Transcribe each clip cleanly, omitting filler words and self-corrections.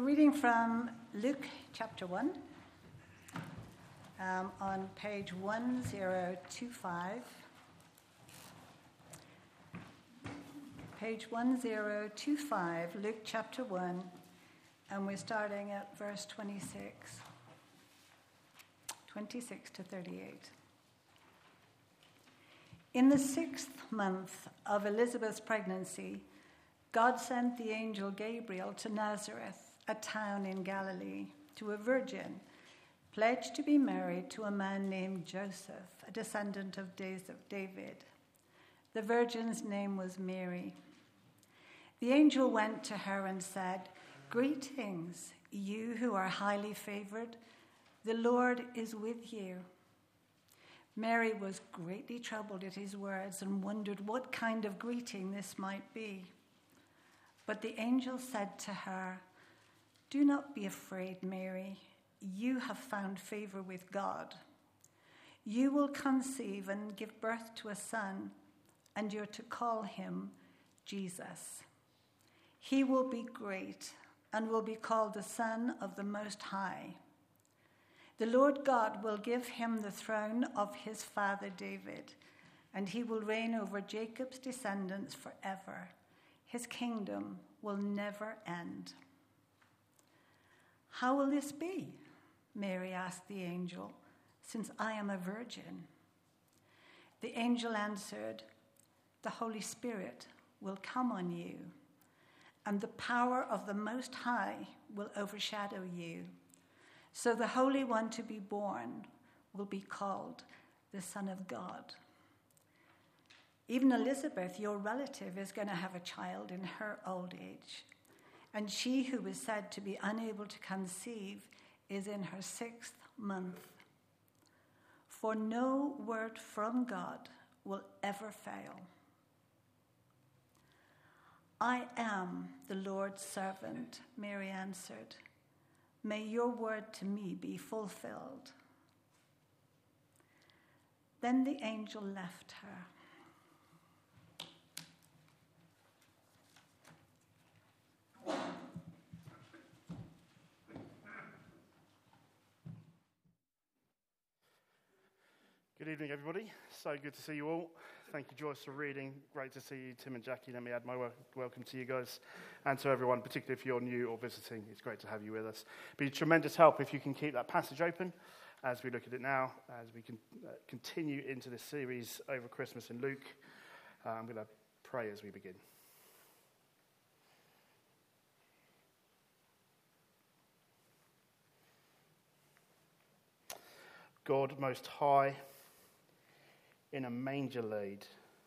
We're reading from Luke chapter 1 on page 1025. Page 1025, Luke chapter 1, and we're starting at verse 26 to 38. In the 6th month of Elizabeth's pregnancy, God sent the angel Gabriel to Nazareth, a town in Galilee, to a virgin pledged to be married to a man named Joseph, a descendant of David. The virgin's name was Mary. The angel went to her and said, "Greetings, you who are highly favored. The Lord is with you." Mary was greatly troubled at his words and wondered what kind of greeting this might be. But the angel said to her, "Do not be afraid, Mary. You have found favor with God. You will conceive and give birth to a son, and you're to call him Jesus. He will be great and will be called the Son of the Most High. The Lord God will give him the throne of his father David, and he will reign over Jacob's descendants forever. His kingdom will never end." "How will this be?" Mary asked the angel, "since I am a virgin?" The angel answered, "The Holy Spirit will come on you, and the power of the Most High will overshadow you. So the Holy One to be born will be called the Son of God. Even Elizabeth, your relative, is going to have a child in her old age, and she who was said to be unable to conceive is in her 6th month. For no word from God will ever fail." "I am the Lord's servant," Mary answered. "May your word to me be fulfilled." Then the angel left her. Good evening, everybody. So good to see you all. Thank you, Joyce, for reading. Great to see you, Tim and Jackie. Let me add my welcome to you guys and to everyone, particularly if you're new or visiting. It's great to have you with us. It'd be a tremendous help if you can keep that passage open as we look at it now, as we can continue into this series over Christmas in Luke. I'm going to pray as we begin. God Most High, in a manger laid.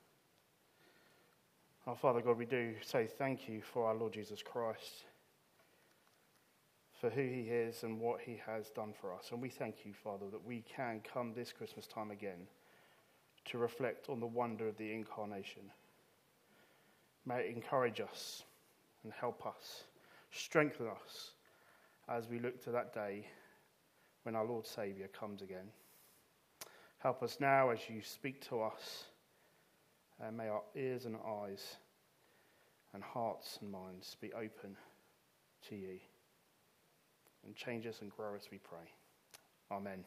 Our Father God, we do say thank you for our Lord Jesus Christ, for who he is and what he has done for us. And we thank you, Father, that we can come this Christmas time again to reflect on the wonder of the incarnation. May it encourage us and help us, strengthen us as we look to that day when our Lord Saviour comes again. Help us now as you speak to us, and may our ears and eyes and hearts and minds be open to you. And change us and grow us, we pray. Amen.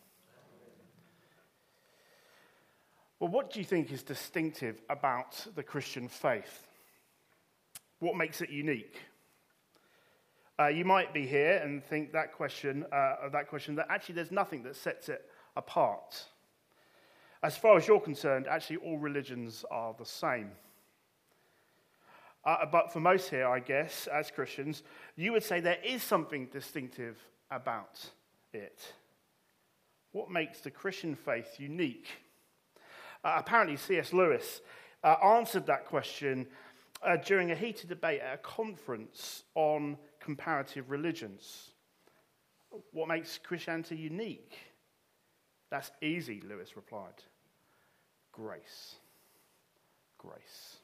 Well, what do you think is distinctive about the Christian faith? What makes it unique? You might be here and think that question that actually there's nothing that sets it apart. As far as you're concerned, actually all religions are the same. But for most here, I guess, as Christians, you would say there is something distinctive about it. What makes the Christian faith unique? Apparently, C.S. Lewis answered that question during a heated debate at a conference on comparative religions. What makes Christianity unique? "That's easy," Lewis replied. Grace. Grace.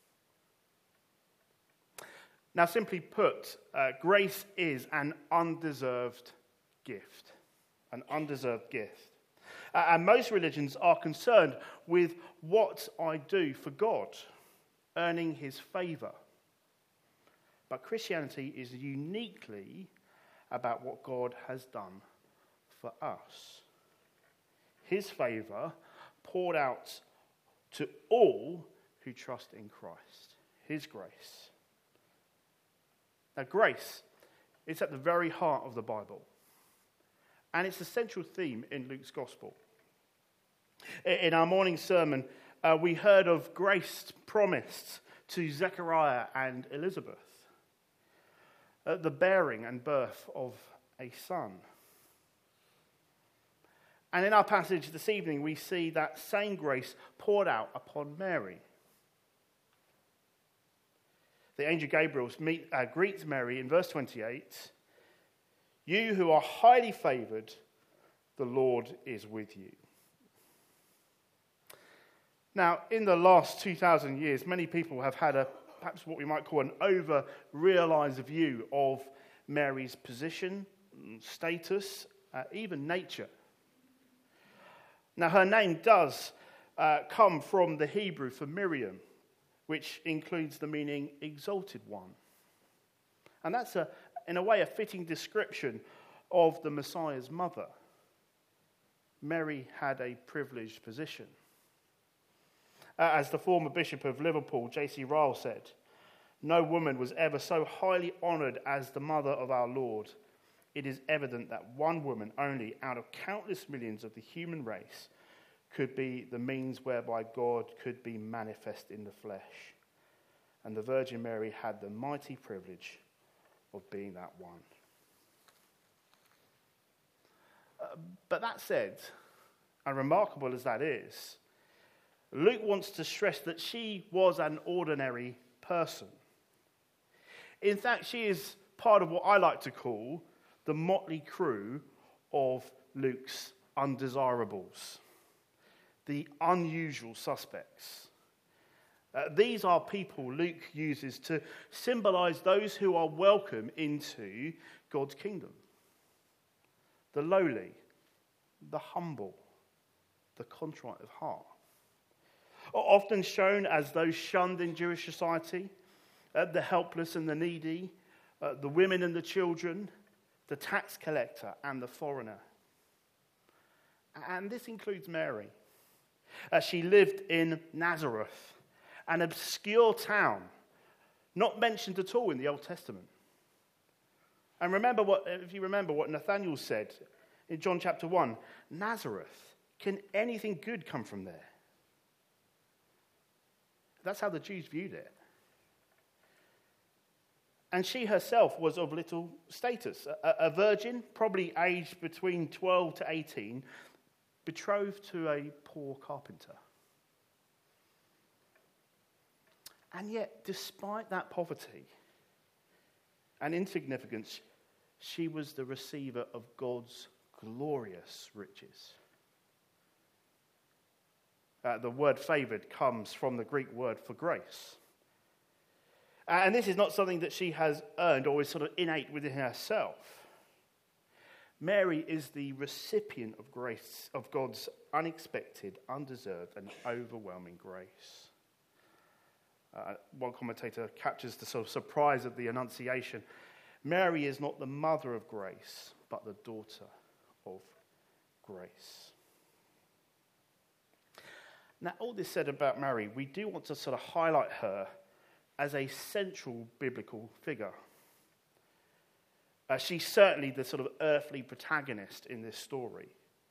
Now, simply put, grace is an undeserved gift. An undeserved gift. And most religions are concerned with what I do for God, earning his favour. But Christianity is uniquely about what God has done for us. His favour poured out to all who trust in Christ. His grace. Now, grace, it's at the very heart of the Bible. And it's the central theme in Luke's Gospel. In our morning sermon, we heard of grace promised to Zechariah and Elizabeth, the bearing and birth of a son. And in our passage this evening, we see that same grace poured out upon Mary. The angel Gabriel greets Mary in verse 28, "You who are highly favoured, the Lord is with you." Now, in the last 2,000 years, many people have had perhaps what we might call an over-realised view of Mary's position, status, even nature. Now, her name does come from the Hebrew for Miriam, which includes the meaning exalted one. And that's, in a way, a fitting description of the Messiah's mother. Mary had a privileged position. As the former Bishop of Liverpool, J.C. Ryle, said, "No woman was ever so highly honoured as the mother of our Lord. It is evident that one woman only out of countless millions of the human race could be the means whereby God could be manifest in the flesh. And the Virgin Mary had the mighty privilege of being that one." But that said, and remarkable as that is, Luke wants to stress that she was an ordinary person. In fact, she is part of what I like to call the motley crew of Luke's undesirables, the unusual suspects. These are people Luke uses to symbolize those who are welcome into God's kingdom. The lowly, the humble, the contrite of heart. Often shown as those shunned in Jewish society, the helpless and the needy, the women and the children, the tax collector and the foreigner. And this includes Mary. She lived in Nazareth, an obscure town, not mentioned at all in the Old Testament. And if you remember what Nathanael said in John chapter 1, Nazareth, can anything good come from there? That's how the Jews viewed it. And she herself was of little status. A virgin, probably aged between 12 to 18, betrothed to a poor carpenter. And yet, despite that poverty and insignificance, she was the receiver of God's glorious riches. The word favoured comes from the Greek word for grace. And this is not something that she has earned or is sort of innate within herself. Mary is the recipient of grace, of God's unexpected, undeserved, and overwhelming grace. One commentator captures the sort of surprise of the Annunciation. Mary is not the mother of grace, but the daughter of grace. Now, all this said about Mary, we do want to sort of highlight her as a central biblical figure. She's certainly the sort of earthly protagonist in this story.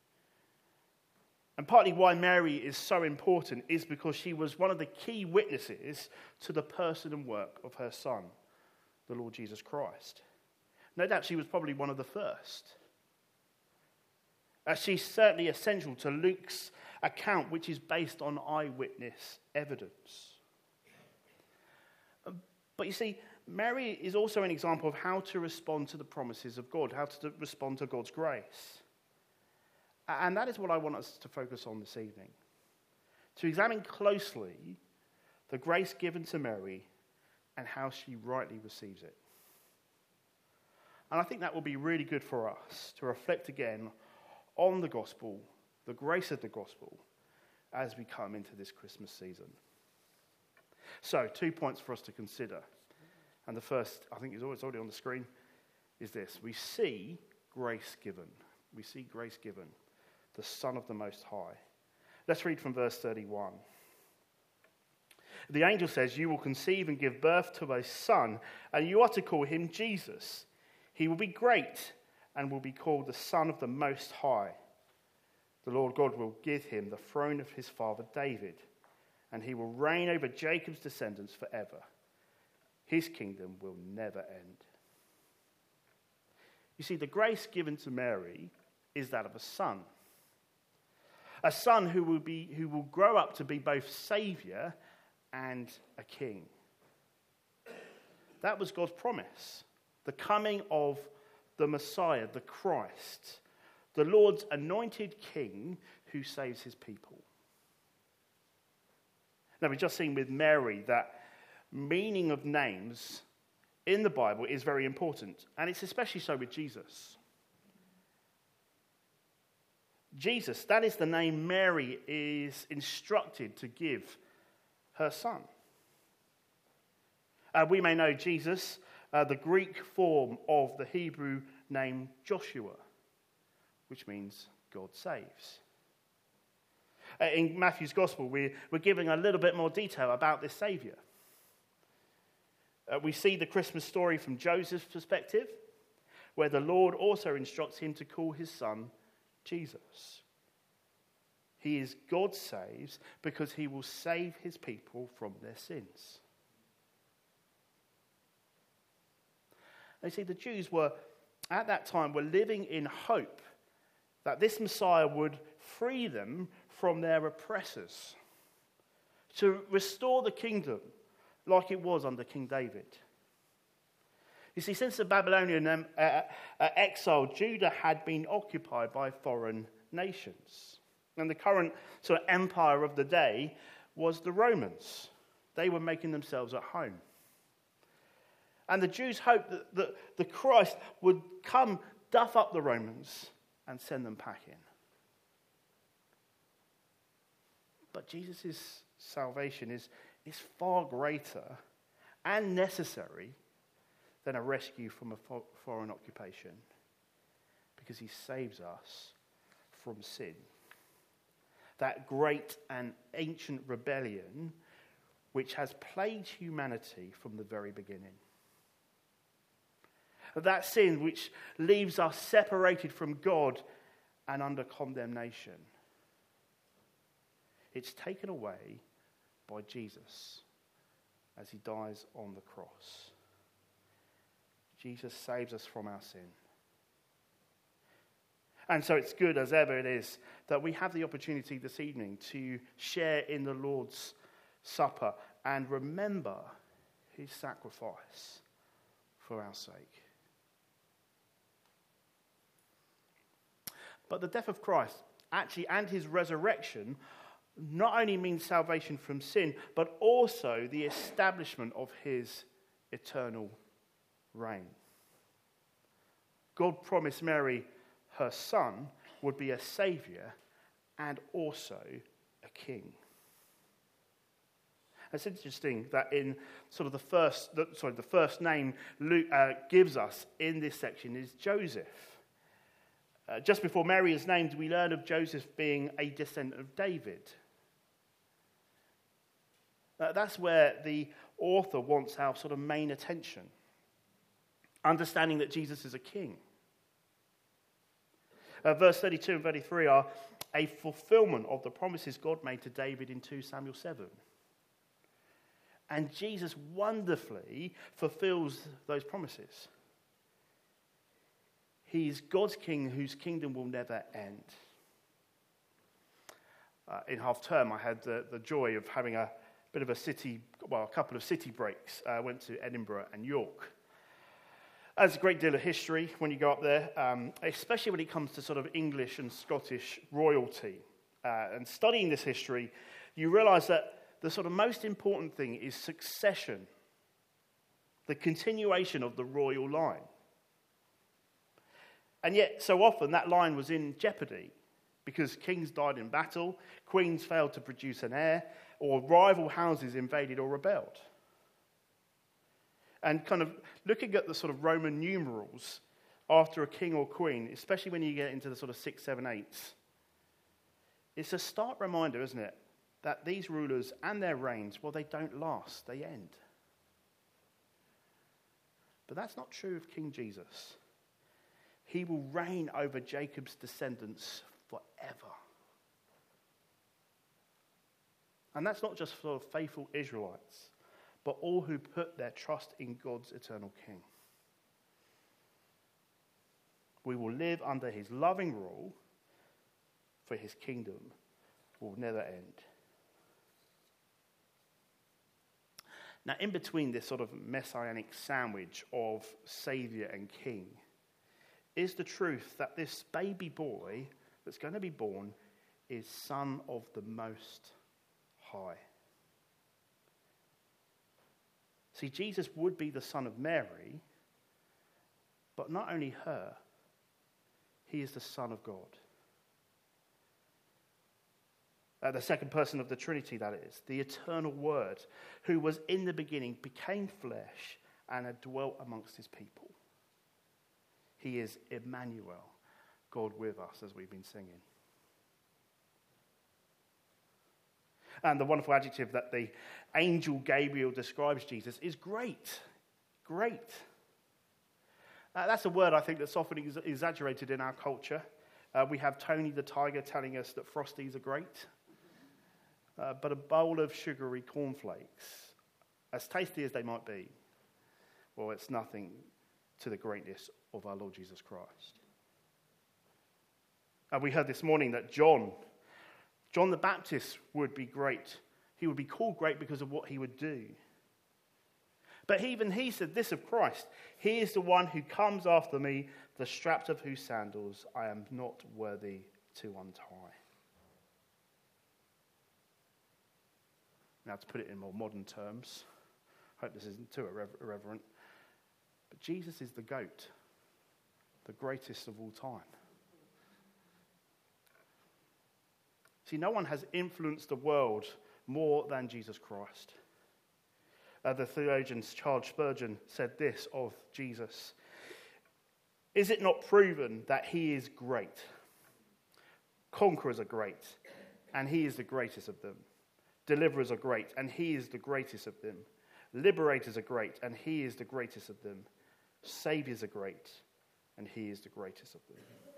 And partly why Mary is so important is because she was one of the key witnesses to the person and work of her son, the Lord Jesus Christ. No doubt she was probably one of the first. She's certainly essential to Luke's account, which is based on eyewitness evidence. But you see, Mary is also an example of how to respond to the promises of God, how to respond to God's grace. And that is what I want us to focus on this evening. To examine closely the grace given to Mary and how she rightly receives it. And I think that will be really good for us to reflect again on the gospel, the grace of the gospel, as we come into this Christmas season. So, 2 points for us to consider. And the first, I think it's already on the screen, is this. We see grace given. We see grace given. The Son of the Most High. Let's read from verse 31. The angel says, "You will conceive and give birth to a son, and you are to call him Jesus. He will be great and will be called the Son of the Most High. The Lord God will give him the throne of his father David, and he will reign over Jacob's descendants forever. His kingdom will never end." You see, the grace given to Mary is that of a son. A son who will grow up to be both Saviour and a king. That was God's promise. The coming of the Messiah, the Christ, the Lord's anointed king who saves his people. Now, we've just seen with Mary that meaning of names in the Bible is very important, and it's especially so with Jesus. Jesus, that is the name Mary is instructed to give her son. We may know Jesus, the Greek form of the Hebrew name Joshua, which means God saves. In Matthew's Gospel, we're giving a little bit more detail about this Saviour. We see the Christmas story from Joseph's perspective, where the Lord also instructs him to call his son Jesus. He is God saves because he will save his people from their sins. You see, the Jews at that time, were living in hope that this Messiah would free them from their oppressors, to restore the kingdom like it was under King David. You see, since the Babylonian exile, Judah had been occupied by foreign nations. And the current sort of empire of the day was the Romans. They were making themselves at home. And the Jews hoped that the Christ would come, duff up the Romans, and send them packing. But Jesus' salvation is far greater and necessary than a rescue from a foreign occupation, because he saves us from sin. That great and ancient rebellion which has plagued humanity from the very beginning. That sin which leaves us separated from God and under condemnation. It's taken away by Jesus as he dies on the cross. Jesus saves us from our sin. And so it's good as ever it is that we have the opportunity this evening to share in the Lord's Supper and remember his sacrifice for our sake. But the death of Christ actually and his resurrection not only means salvation from sin, but also the establishment of his eternal reign. God promised Mary her son would be a saviour and also a king. It's interesting that in sort of the first name Luke gives us in this section is Joseph. Just before Mary is named, we learn of Joseph being a descendant of David. That's where the author wants our sort of main attention. Understanding that Jesus is a king. Verse 32 and 33 are a fulfillment of the promises God made to David in 2 Samuel 7. And Jesus wonderfully fulfills those promises. He is God's king whose kingdom will never end. In half term, I had the joy of having a couple of city breaks. I went to Edinburgh and York. There's a great deal of history when you go up there, especially when it comes to sort of English and Scottish royalty. And studying this history, you realise that the sort of most important thing is succession, the continuation of the royal line. And yet, so often, that line was in jeopardy because kings died in battle, queens failed to produce an heir, or rival houses invaded or rebelled. And kind of looking at the sort of Roman numerals, after a king or queen, especially when you get into the sort of 6, 7, 8s, it's a stark reminder, isn't it, that these rulers and their reigns, well, they don't last, they end. But that's not true of King Jesus. He will reign over Jacob's descendants forever. And that's not just for faithful Israelites, but all who put their trust in God's eternal King. We will live under his loving rule, for his kingdom will never end. Now, in between this sort of messianic sandwich of Saviour and King is the truth that this baby boy that's going to be born is Son of the Most High. See, Jesus would be the son of Mary, but not only her, he is the Son of God. The second person of the Trinity, that is, the eternal Word, who was in the beginning, became flesh and had dwelt amongst his people. He is Emmanuel, God with us, as we've been singing. And the wonderful adjective that the angel Gabriel describes Jesus is great. Great. That's a word I think that's often exaggerated in our culture. We have Tony the Tiger telling us that Frosties are great. But a bowl of sugary cornflakes, as tasty as they might be, well, it's nothing to the greatness of our Lord Jesus Christ. And we heard this morning that John the Baptist would be great. He would be called great because of what he would do. But even he said this of Christ: he is the one who comes after me, the straps of whose sandals I am not worthy to untie. Now, to put it in more modern terms, I hope this isn't too irreverent, but Jesus is the goat, the greatest of all time. See, no one has influenced the world more than Jesus Christ. The theologian Charles Spurgeon said this of Jesus: "Is it not proven that he is great? Conquerors are great, and he is the greatest of them. Deliverers are great, and he is the greatest of them. Liberators are great, and he is the greatest of them. Saviours are great, and he is the greatest of them."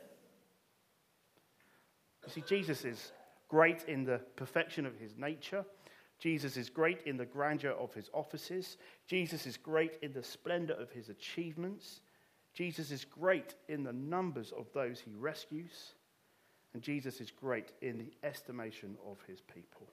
You see, Jesus is great in the perfection of his nature. Jesus is great in the grandeur of his offices. Jesus is great in the splendour of his achievements. Jesus is great in the numbers of those he rescues. And Jesus is great in the estimation of his people.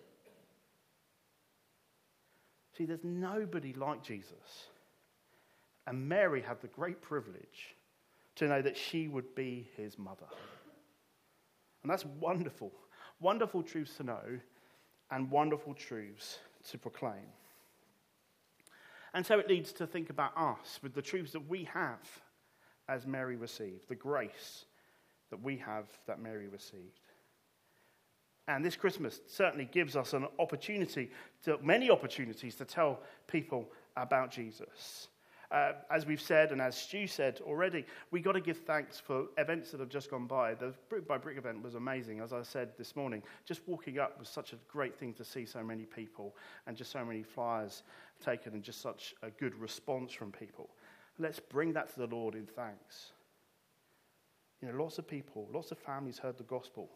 See, there's nobody like Jesus. And Mary had the great privilege to know that she would be his mother. And that's wonderful. Wonderful truths to know and wonderful truths to proclaim. And so it leads to think about us with the truths that we have as Mary received, the grace that we have that Mary received. And this Christmas certainly gives us an opportunity, many opportunities to tell people about Jesus. As we've said, and as Stu said already, we've got to give thanks for events that have just gone by. The Brick by Brick event was amazing. As I said this morning, just walking up was such a great thing to see so many people and just so many flyers taken and just such a good response from people. Let's bring that to the Lord in thanks. You know, lots of people, lots of families heard the gospel.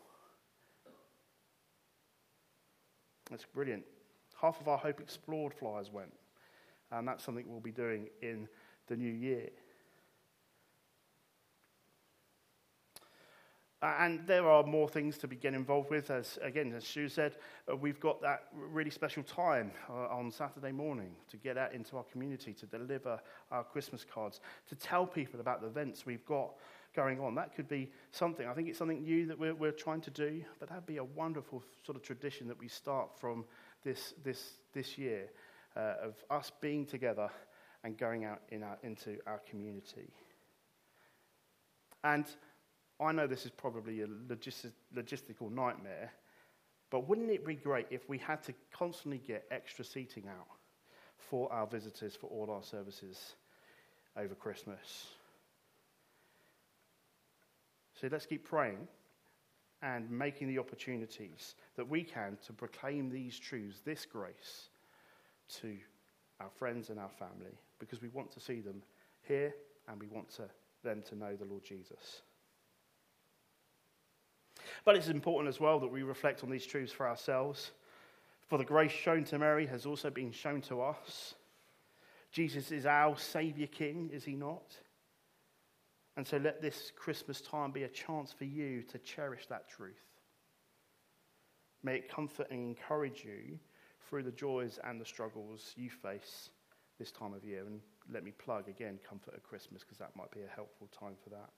That's brilliant. Half of our Hope Explored flyers went. And that's something we'll be doing in the new year. And there are more things to get involved with. As Stu said, we've got that really special time on Saturday morning to get out into our community, to deliver our Christmas cards, to tell people about the events we've got going on. That could be something. I think it's something new that we're trying to do, but that'd be a wonderful sort of tradition that we start from this year. Of us being together and going out into our community. And I know this is probably a logistical nightmare, but wouldn't it be great if we had to constantly get extra seating out for our visitors for all our services over Christmas? So let's keep praying and making the opportunities that we can to proclaim these truths, this grace, to our friends and our family, because we want to see them here and we want them to know the Lord Jesus. But it's important as well that we reflect on these truths for ourselves. For the grace shown to Mary has also been shown to us. Jesus is our Saviour King, is he not? And so let this Christmas time be a chance for you to cherish that truth. May it comfort and encourage you through the joys and the struggles you face this time of year. And let me plug again Comfort at Christmas, because that might be a helpful time for that.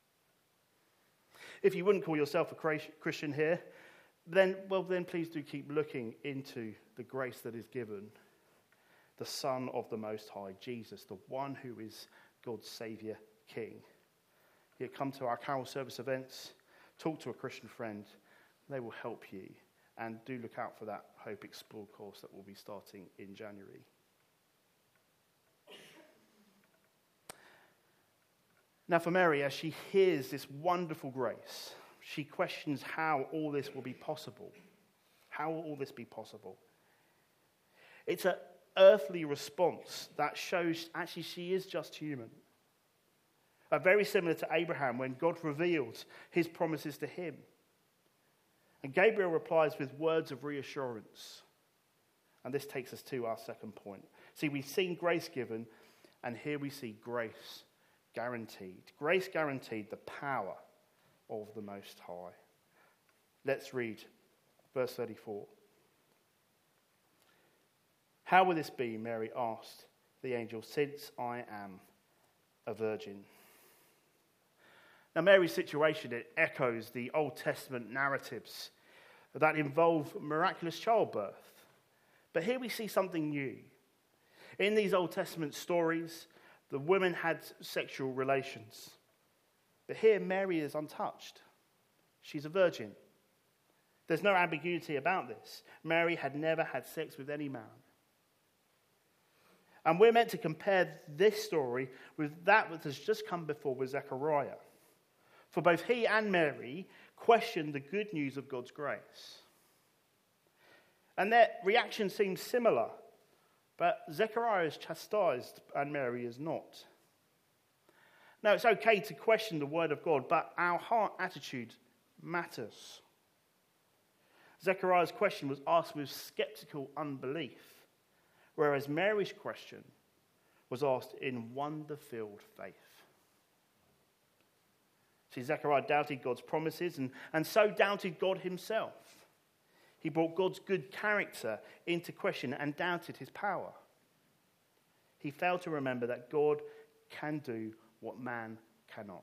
If you wouldn't call yourself a Christian here, then please do keep looking into the grace that is given. The Son of the Most High, Jesus, the one who is God's Saviour King. You come to our carol service events, talk to a Christian friend, they will help you. And do look out for that Hope Explore course that will be starting in January. Now for Mary, as she hears this wonderful grace, she questions how all this will be possible. How will all this be possible? It's an earthly response that shows actually she is just human. Very similar to Abraham when God revealed his promises to him. And Gabriel replies with words of reassurance. And this takes us to our second point. See, we've seen grace given, and here we see grace guaranteed. Grace guaranteed, the power of the Most High. Let's read verse 34. How will this be, Mary asked the angel, since I am a virgin? Now, Mary's situation, it echoes the Old Testament narratives that involve miraculous childbirth. But here we see something new. In these Old Testament stories, the women had sexual relations. But here, Mary is untouched. She's a virgin. There's no ambiguity about this. Mary had never had sex with any man. And we're meant to compare this story with that which has just come before with Zechariah. For both he and Mary questioned the good news of God's grace. And their reaction seems similar, but Zechariah is chastised and Mary is not. Now, it's okay to question the word of God, but our heart attitude matters. Zechariah's question was asked with skeptical unbelief, whereas Mary's question was asked in wonder-filled faith. See, Zechariah doubted God's promises and so doubted God himself. He brought God's good character into question and doubted his power. He failed to remember that God can do what man cannot.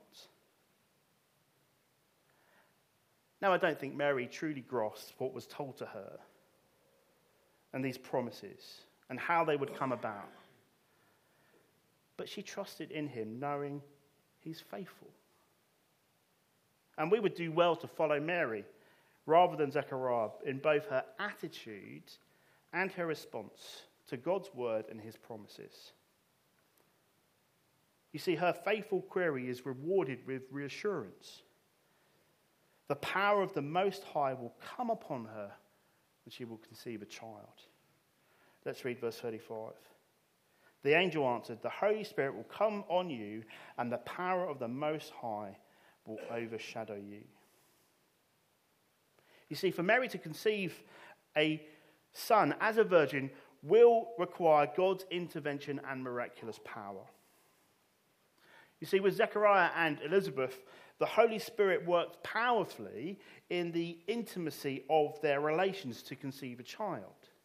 Now, I don't think Mary truly grasped what was told to her and these promises and how they would come about. But she trusted in him, knowing he's faithful. And we would do well to follow Mary rather than Zechariah in both her attitude and her response to God's word and his promises. You see, her faithful query is rewarded with reassurance. The power of the Most High will come upon her and she will conceive a child. Let's read verse 35. The angel answered, the Holy Spirit will come on you and the power of the Most High will overshadow you. You see, for Mary to conceive a son as a virgin will require God's intervention and miraculous power. You see, with Zechariah and Elizabeth, the Holy Spirit worked powerfully in the intimacy of their relations to conceive a child.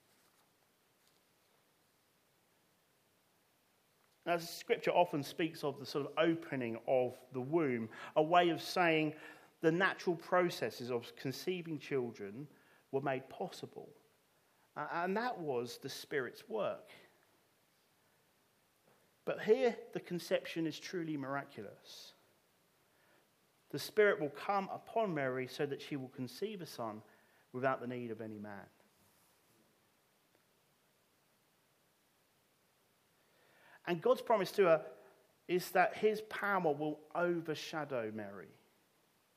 Now, Scripture often speaks of the sort of opening of the womb, a way of saying the natural processes of conceiving children were made possible. And that was the Spirit's work. But here, the conception is truly miraculous. The Spirit will come upon Mary so that she will conceive a son without the need of any man. And God's promise to her is that his power will overshadow Mary.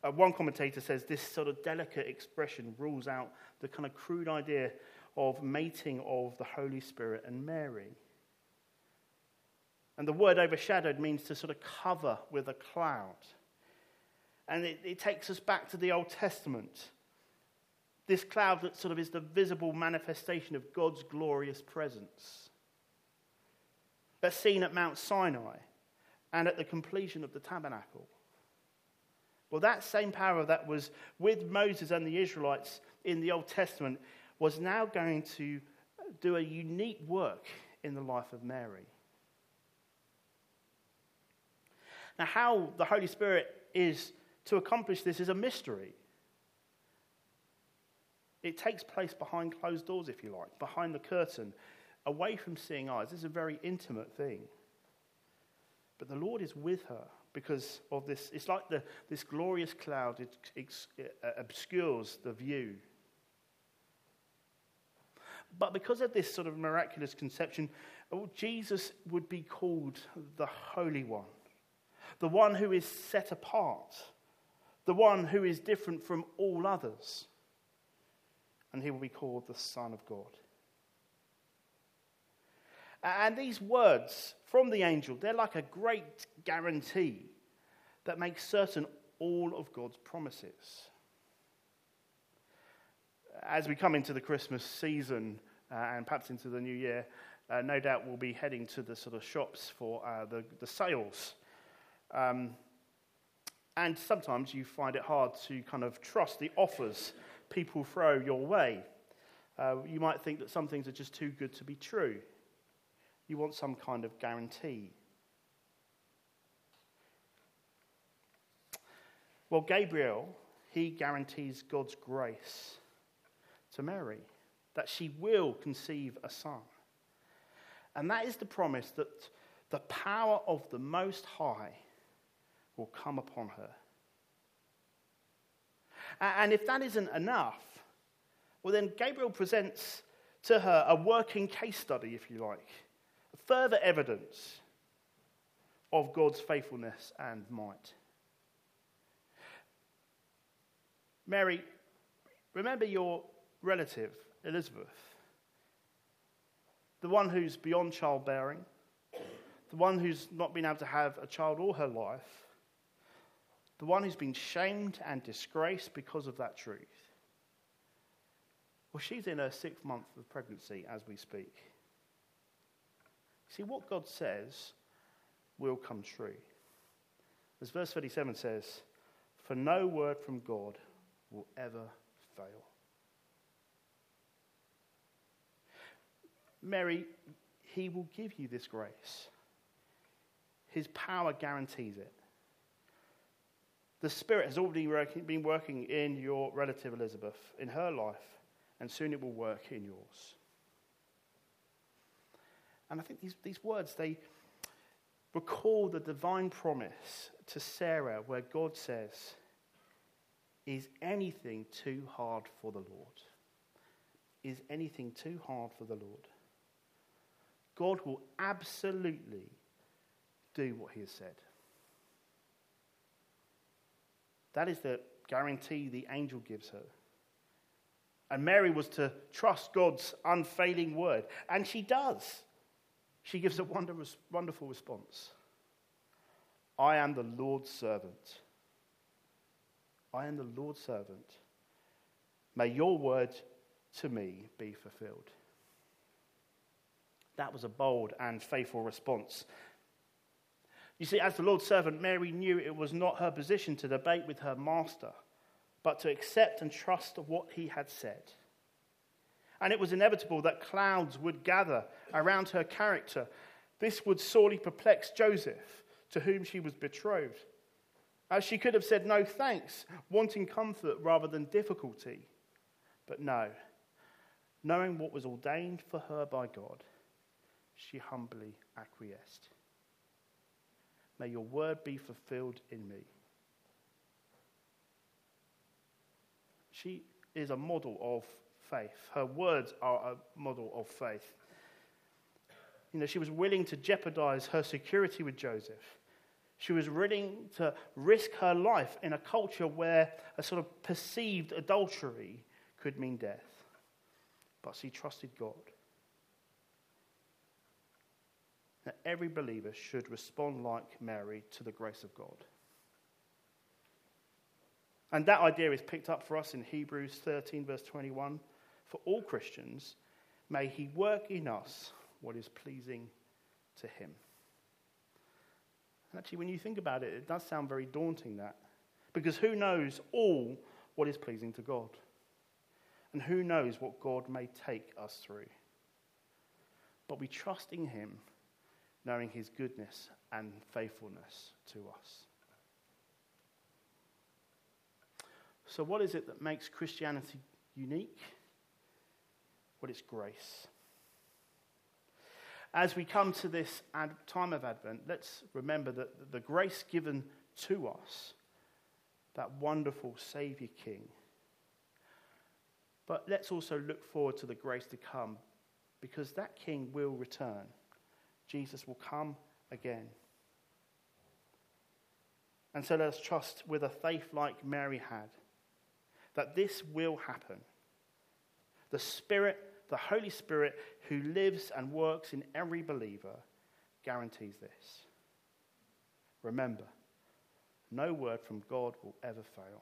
One commentator says this sort of delicate expression rules out the kind of crude idea of mating of the Holy Spirit and Mary. And the word overshadowed means to sort of cover with a cloud. And it takes us back to the Old Testament. This cloud that sort of is the visible manifestation of God's glorious presence. That's seen at Mount Sinai and at the completion of the tabernacle. Well, that same power that was with Moses and the Israelites in the Old Testament was now going to do a unique work in the life of Mary. Now, how the Holy Spirit is to accomplish this is a mystery. It takes place behind closed doors, if you like, behind the curtain, away from seeing eyes. This is a very intimate thing. But the Lord is with her because of this. It's like this glorious cloud. It obscures the view. But because of this sort of miraculous conception, Jesus would be called the Holy One, the one who is set apart, the one who is different from all others. And he will be called the Son of God. And these words from the angel, they're like a great guarantee that makes certain all of God's promises. As we come into the Christmas season and perhaps into the new year, no doubt we'll be heading to the sort of shops for the sales. And sometimes you find it hard to kind of trust the offers people throw your way. You might think that some things are just too good to be true. You want some kind of guarantee. Well, Gabriel, he guarantees God's grace to Mary, that she will conceive a son. And that is the promise that the power of the Most High will come upon her. And if that isn't enough, well then Gabriel presents to her a working case study, if you like, further evidence of God's faithfulness and might. Mary, remember your relative, Elizabeth, the one who's beyond childbearing, the one who's not been able to have a child all her life, the one who's been shamed and disgraced because of that truth. Well, she's in her 6th month of pregnancy as we speak. See, what God says will come true. As verse 37 says, "For no word from God will ever fail." Mary, he will give you this grace. His power guarantees it. The Spirit has already been working in your relative Elizabeth, in her life, and soon it will work in yours. And I think these words, they recall the divine promise to Sarah where God says, "Is anything too hard for the Lord?" Is anything too hard for the Lord? God will absolutely do what he has said. That is the guarantee the angel gives her. And Mary was to trust God's unfailing word. And she does. She gives a wonderful response. "I am the Lord's servant. I am the Lord's servant. May your word to me be fulfilled." That was a bold and faithful response. You see, as the Lord's servant, Mary knew it was not her position to debate with her master, but to accept and trust what he had said. And it was inevitable that clouds would gather around her character. This would sorely perplex Joseph, to whom she was betrothed, as she could have said no thanks, wanting comfort rather than difficulty. But no, knowing what was ordained for her by God, she humbly acquiesced. "May your word be fulfilled in me." She is a model of faith. Her words are a model of faith. You know, she was willing to jeopardize her security with Joseph. She was willing to risk her life in a culture where a sort of perceived adultery could mean death. But she trusted God. Now, every believer should respond like Mary to the grace of God. And that idea is picked up for us in Hebrews 13, verse 21. For all Christians, may he work in us what is pleasing to him. And actually, when you think about it, it does sound very daunting, that. Because who knows all what is pleasing to God? And who knows what God may take us through? But we trust in him, knowing his goodness and faithfulness to us. So what is it that makes Christianity unique? Well, it's grace. As we come to this time of Advent, let's remember that the grace given to us, that wonderful Saviour King. But let's also look forward to the grace to come, because that King will return. Jesus will come again. And so let us trust with a faith like Mary had, that this will happen. The Spirit, the Holy Spirit, who lives and works in every believer, guarantees this. Remember, no word from God will ever fail.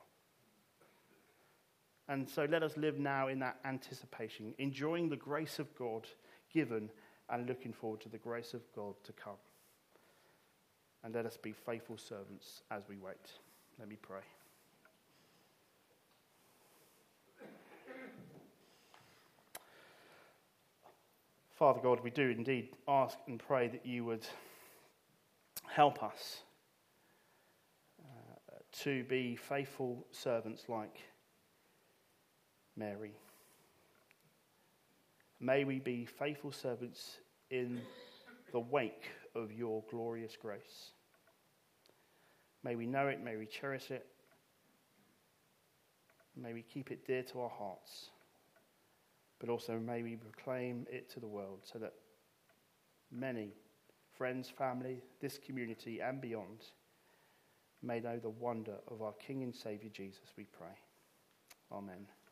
And so let us live now in that anticipation, enjoying the grace of God given and looking forward to the grace of God to come. And let us be faithful servants as we wait. Let me pray. Father God, we do indeed ask and pray that you would help us to be faithful servants like Mary. May we be faithful servants in the wake of your glorious grace. May we know it, may we cherish it, may we keep it dear to our hearts. But also may we proclaim it to the world so that many friends, family, this community and beyond may know the wonder of our King and Saviour Jesus, we pray. Amen.